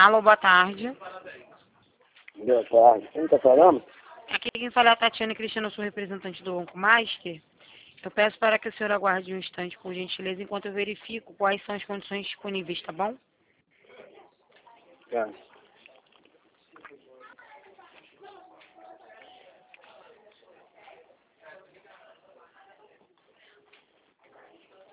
Alô, boa tarde. Boa tarde. Quem está falando? Aqui quem fala é a Tatiana Cristina, eu sou representante do Oncomaster. Eu peço para que o senhor aguarde um instante, por gentileza, enquanto eu verifico quais são as condições disponíveis, tá bom? Tá.